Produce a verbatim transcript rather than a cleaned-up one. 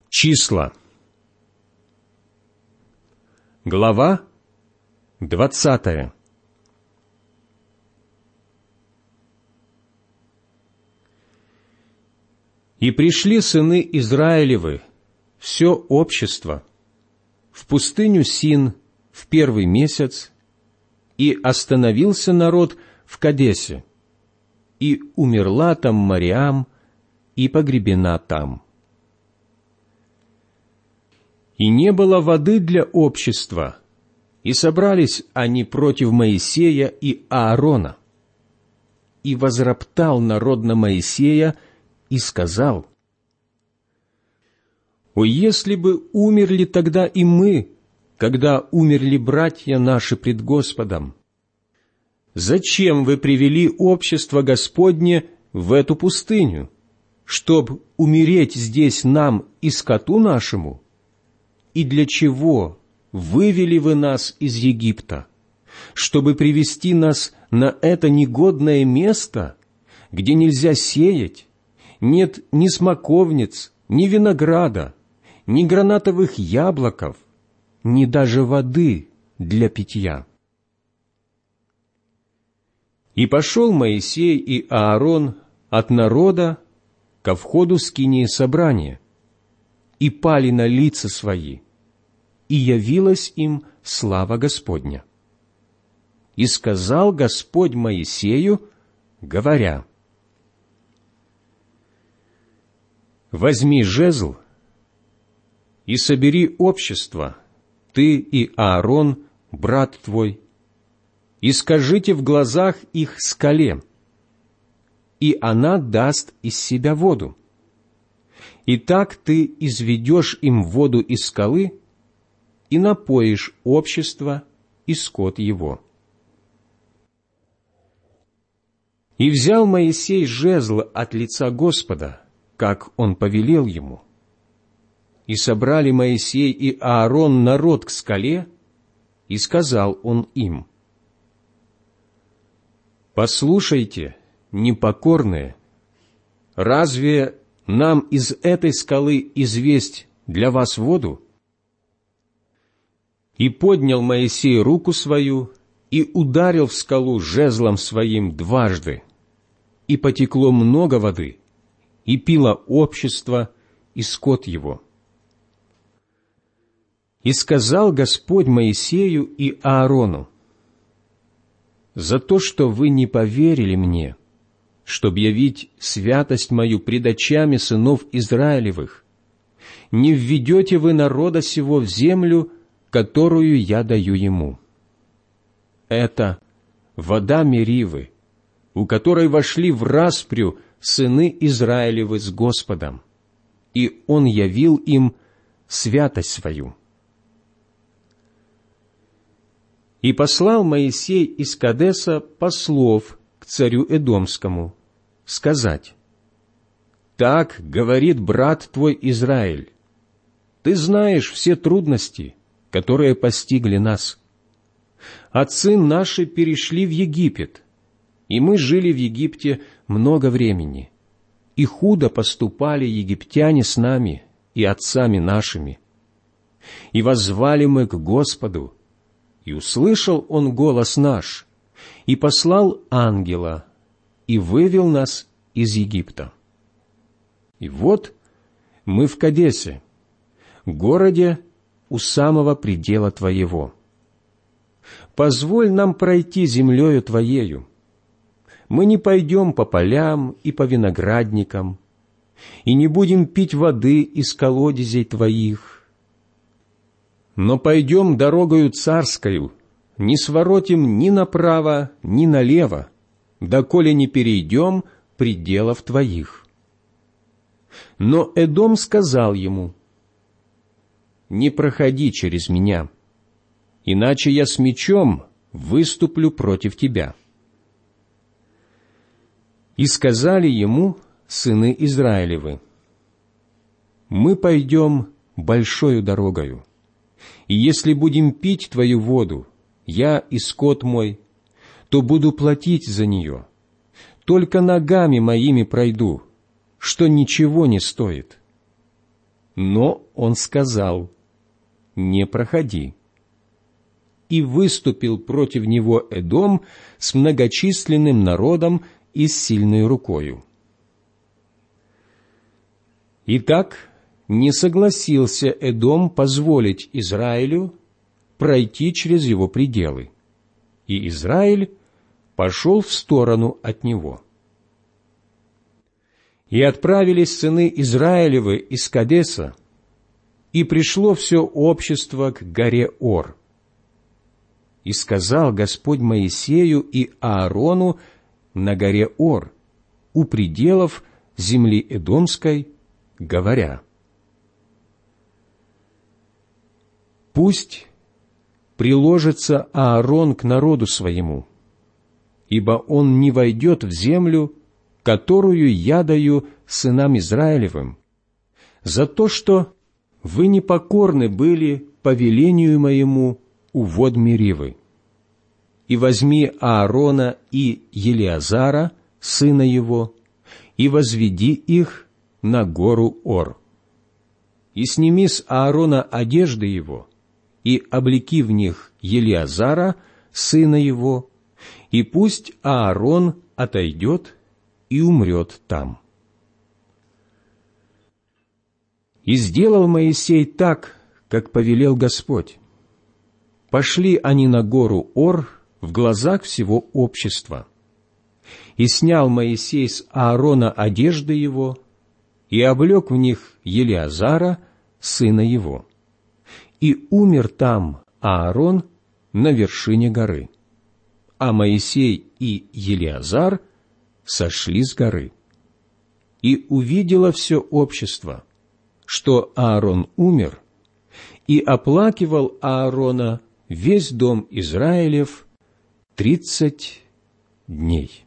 Числа. Глава двадцатая. И пришли сыны Израилевы, все общество, в пустыню Син в первый месяц, и остановился народ в Кадесе, и умерла там Мариам, и погребена там. И не было воды для общества, и собрались они против Моисея и Аарона. И возроптал народ на Моисея и сказал: «О, если бы умерли тогда и мы, когда умерли братья наши пред Господом! Зачем вы привели общество Господне в эту пустыню, чтоб умереть здесь нам и скоту нашему? И для чего вывели вы нас из Египта, чтобы привести нас на это негодное место, где нельзя сеять, нет ни смоковниц, ни винограда, ни гранатовых яблоков, ни даже воды для питья?» И пошел Моисей и Аарон от народа ко входу скинии собрания, и пали на лица свои, и явилась им слава Господня. И сказал Господь Моисею, говоря: «Возьми жезл и собери общество, ты и Аарон, брат твой, и скажите в глазах их скале, и она даст из себя воду. И так ты изведешь им воду из скалы и напоишь общество и скот его». И взял Моисей жезл от лица Господа, как он повелел ему. И собрали Моисей и Аарон народ к скале, и сказал он им: «Послушайте, непокорные, разве нам из этой скалы известь для вас воду?» И поднял Моисей руку свою и ударил в скалу жезлом своим дважды, и потекло много воды, и пило общество и скот его. И сказал Господь Моисею и Аарону: «За то, что вы не поверили мне, чтоб явить святость мою пред очами сынов Израилевых, не введете вы народа сего в землю, которую я даю ему. Это вода Меривы, у которой вошли в распрю сыны Израилевы с Господом, и Он явил им святость свою». И послал Моисей из Кадеса послов к царю Эдомскому, сказать: «Так говорит брат твой Израиль: ты знаешь все трудности, которые постигли нас. Отцы наши перешли в Египет, и мы жили в Египте много времени, и худо поступали египтяне с нами и отцами нашими. И воззвали мы к Господу, и услышал Он голос наш, и послал ангела, и вывел нас из Египта. И вот мы в Кадесе, городе у самого предела Твоего. Позволь нам пройти землею Твоею. Мы не пойдем по полям и по виноградникам, и не будем пить воды из колодезей Твоих, но пойдем дорогою царскою, не своротим ни направо, ни налево, доколе не перейдем пределов Твоих». Но Эдом сказал ему: «Не проходи через меня, иначе я с мечом выступлю против тебя». И сказали ему сыны Израилевы: «Мы пойдем большою дорогою, и если будем пить твою воду, я и скот мой, то буду платить за нее. Только ногами моими пройду, что ничего не стоит. но он сказал: «Не проходи». И выступил против него Эдом с многочисленным народом и с сильной рукою. Итак, не согласился Эдом позволить Израилю пройти через его пределы, и Израиль пошел в сторону от него. И отправились сыны Израилевы из Кадеса, и пришло все общество к горе Ор. И сказал Господь Моисею и Аарону на горе Ор, у пределов земли Эдомской, говоря: «Пусть приложится Аарон к народу своему, ибо он не войдет в землю, которую я даю сынам Израилевым, за то, что вы непокорны были повелению моему у вод Меривы. И возьми Аарона и Елиазара, сына его, и возведи их на гору Ор. И сними с Аарона одежды его, и облеки в них Елиазара, сына его, и пусть Аарон отойдет и умрет там». И сделал Моисей так, как повелел Господь. Пошли они на гору Ор в глазах всего общества. И снял Моисей с Аарона одежды его, и облек в них Елиазара, сына его. И умер там Аарон на вершине горы, а Моисей и Елиазар сошли с горы. И увидело все общество, что Аарон умер, и оплакивал Аарона весь дом Израилев тридцать дней.